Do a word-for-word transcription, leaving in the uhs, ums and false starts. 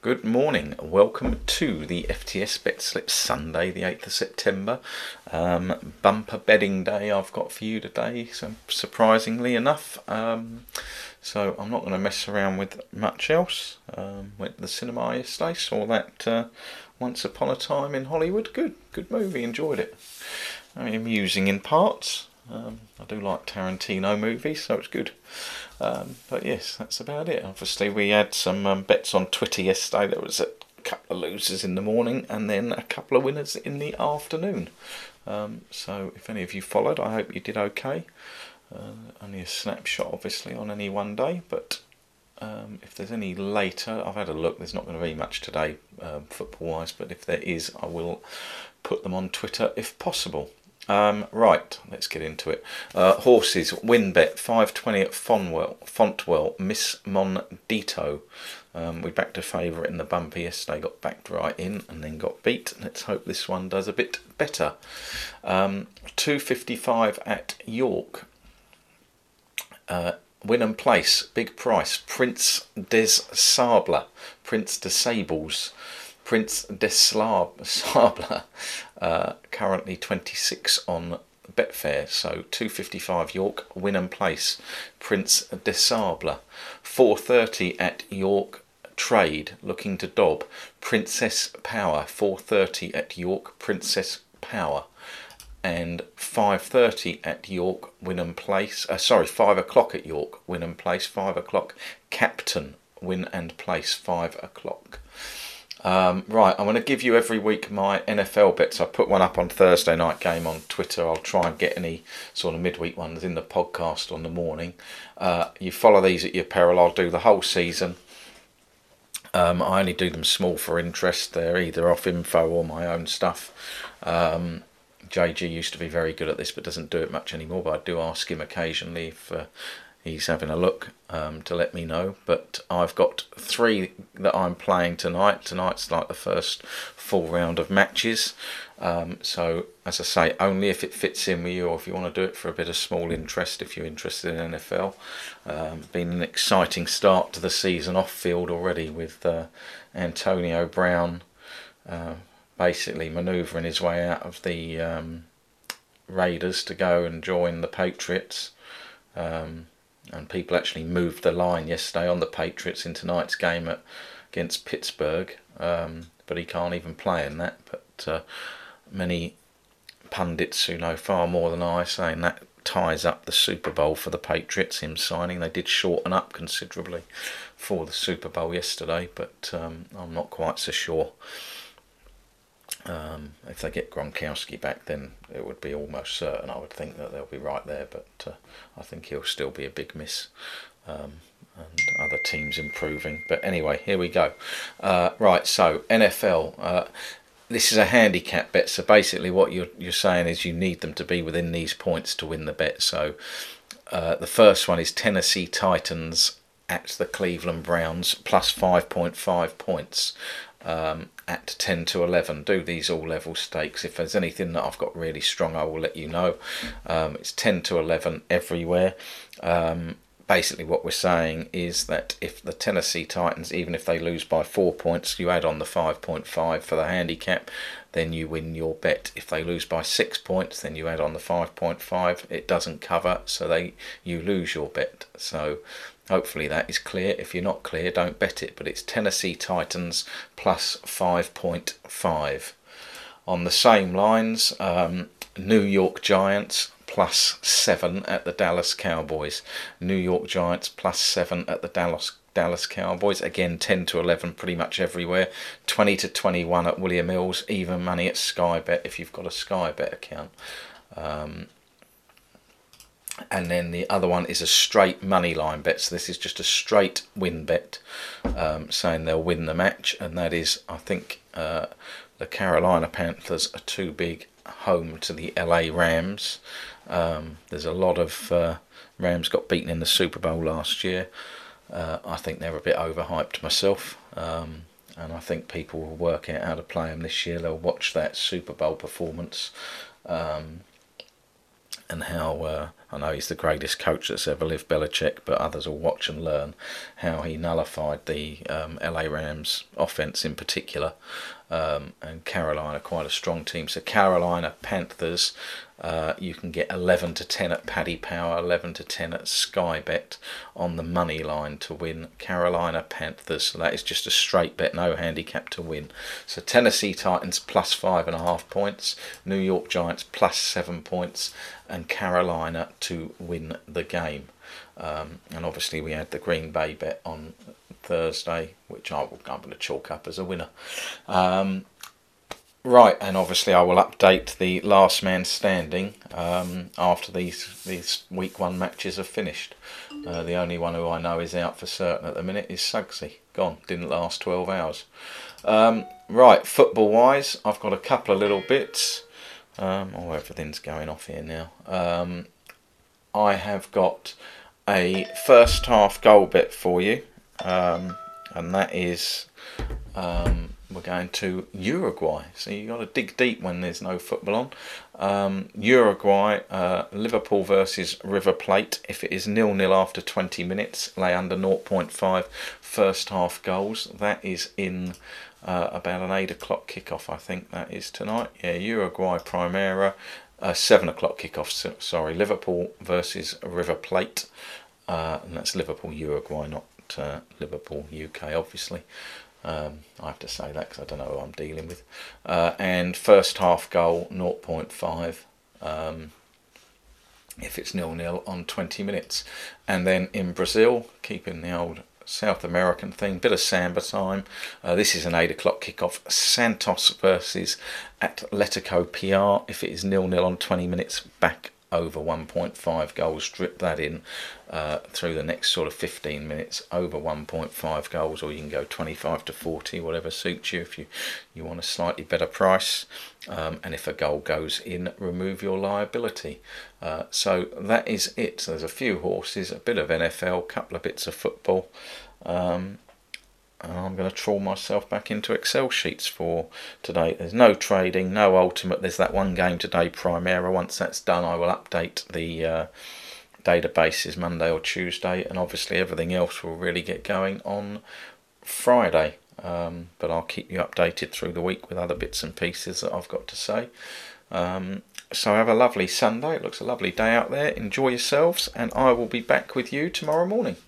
Good morning, welcome to the F T S Bet Slip Sunday the eighth of September. Um, bumper betting day I've got for you today, so surprisingly enough. Um, so I'm not going to mess around with much else. Um, went to the cinema yesterday, saw that uh, Once Upon a Time in Hollywood. Good, good movie, enjoyed it. Very amusing in parts. Um, I do like Tarantino movies, so it's good. Um, but yes, that's about it. Obviously, we had some um, bets on Twitter yesterday. There was a couple of losers in the morning and then a couple of winners in the afternoon. Um, so if any of you followed, I hope you did okay. Uh, only a snapshot, obviously, on any one day. But um, if there's any later, I've had a look. There's not going to be much today, um, football-wise. But if there is, I will put them on Twitter if possible. Um, right, let's get into it. Uh, horses, WinBet, five twenty at Fonwell, Fontwell, Miss Mondito. Um, we backed a favourite in the bumper yesterday, got backed right in and then got beat. Let's hope this one does a bit better. Um, two fifty-five at York. Uh, Win and Place, big price. Prince des Sable, Prince de Sables. Prince des Sable, uh, currently twenty-six on Betfair, so two fifty-five York, Win and Place, Prince des Sable, four thirty at York Trade, looking to dob, Princess Power, four thirty at York, Princess Power, and five thirty at York, Win and Place, uh, sorry, five o'clock at York, Win and Place, five o'clock, Captain, Win and Place, five o'clock. Um, right, I'm going to give you every week my N F L bets. I put one up on Thursday night game on Twitter. I'll try and get any sort of midweek ones in the podcast on the morning. Uh, you follow these at your peril. I'll do the whole season. Um, I only do them small for interest. They're either off info or my own stuff. Um, J G used to be very good at this but doesn't do it much anymore. But I do ask him occasionally if uh, he's having a look um, to let me know. But I've got three that I'm playing tonight. Tonight's like the first full round of matches. Um, so, as I say, only if it fits in with you or if you want to do it for a bit of small interest, if you're interested in N F L. Um, been an exciting start to the season off field already with uh, Antonio Brown uh, basically manoeuvring his way out of the um, Raiders to go and join the Patriots. Um, And people actually moved the line yesterday on the Patriots in tonight's game at, against Pittsburgh. Um, but he can't even play in that. But uh, many pundits who know far more than I saying that ties up the Super Bowl for the Patriots, him signing. They did shorten up considerably for the Super Bowl yesterday. But um, I'm not quite so sure. Um, if they get Gronkowski back, then it would be almost certain. I would think that they'll be right there, but uh, I think he'll still be a big miss. Um, and other teams improving. But anyway, here we go. Uh, right, so N F L. Uh, this is a handicap bet. So basically, what you're you're saying is you need them to be within these points to win the bet. So uh, the first one is Tennessee Titans at the Cleveland Browns plus five point five points. Um, at ten to eleven. Do these all level stakes. If there's anything that I've got really strong, I will let you know. Um, it's ten to eleven everywhere. Um, basically what we're saying is that if the Tennessee Titans, even if they lose by four points, you add on the five point five for the handicap, then you win your bet. If they lose by six points, then you add on the five point five. It doesn't cover, so they you lose your bet. So hopefully that is clear. If you're not clear, don't bet it. But it's Tennessee Titans plus five point five. On the same lines, um, New York Giants plus seven at the Dallas Cowboys. New York Giants plus seven at the Dallas Dallas Cowboys. Again, ten to eleven pretty much everywhere. twenty to twenty-one at William Hills. Even money at Sky Bet if you've got a Sky Bet account. Um, And then the other one is a straight money line bet. So this is just a straight win bet, um, saying they'll win the match. And that is, I think, uh, the Carolina Panthers are too big home to the L A Rams. Um, there's a lot of uh, Rams got beaten in the Super Bowl last year. Uh, I think they're a bit overhyped myself. Um, and I think people will work out how to play them this year. They'll watch that Super Bowl performance. Um, and how uh, I know he's the greatest coach that's ever lived, Belichick, but others will watch and learn how he nullified the um, L A Rams offense in particular. Um, and Carolina, quite a strong team. So Carolina Panthers, uh, you can get eleven to ten at Paddy Power, eleven to ten at Sky Bet on the money line to win Carolina Panthers. So that is just a straight bet, no handicap to win. So Tennessee Titans plus five and a half points, New York Giants plus seven points, and Carolina to win the game. Um, and obviously we had the Green Bay bet on Thursday, which I will, I'm going to chalk up as a winner. Um, right, and obviously I will update the last man standing um, after these these week one matches are finished. Uh, the only one who I know is out for certain at the minute is Suggsy. Gone, didn't last twelve hours. Um, right, football wise, I've got a couple of little bits. Um, oh, everything's going off here now. Um, I have got a first half goal bet for you. Um, and that is um, we're going to Uruguay. So you've got to dig deep when there's no football on. Um, Uruguay, uh, Liverpool versus River Plate. If it is nil nil after twenty minutes, lay under zero point five first half goals. That is in uh, about an eight o'clock kickoff, I think that is tonight. Yeah, Uruguay Primera, uh, seven o'clock kickoff. So, sorry, Liverpool versus River Plate, uh, and that's Liverpool Uruguay, not Uh, Liverpool U K, obviously. um, I have to say that because I don't know who I'm dealing with. Uh, and first half goal zero point five um, if it's nil nil on twenty minutes. And then in Brazil, keeping the old South American thing, bit of samba time. Uh, this is an eight o'clock kickoff. Santos versus Atletico P R. If it is nil nil on twenty minutes, back over one point five goals, drip that in uh, through the next sort of fifteen minutes, over one point five goals, or you can go twenty-five to forty, whatever suits you if you, you want a slightly better price. Um, and if a goal goes in, remove your liability. Uh, so that is it. So there's a few horses, a bit of N F L, a couple of bits of football. Um, And I'm going to trawl myself back into Excel sheets for today. There's no trading, no ultimate. There's that one game today, Primera. Once that's done, I will update the uh, databases Monday or Tuesday. And obviously everything else will really get going on Friday. Um, but I'll keep you updated through the week with other bits and pieces that I've got to say. Um, so have a lovely Sunday. It looks a lovely day out there. Enjoy yourselves. And I will be back with you tomorrow morning.